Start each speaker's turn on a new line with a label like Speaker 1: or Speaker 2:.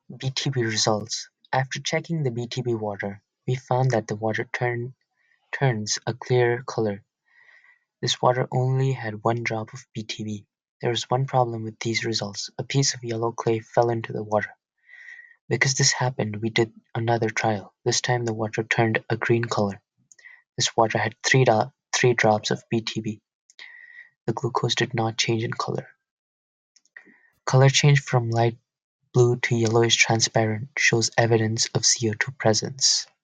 Speaker 1: BTB results. After checking the BTB water, we found that the water turns a clear color. This water only had 1 drop of BTB. There was one problem with these results. A piece of yellow clay fell into the water. Because this happened, we did another trial. This time the water turned a green color. This water had 3 drops of BTB. The glucose did not change in color. Color change from light blue to yellowish transparent shows evidence of CO2 presence.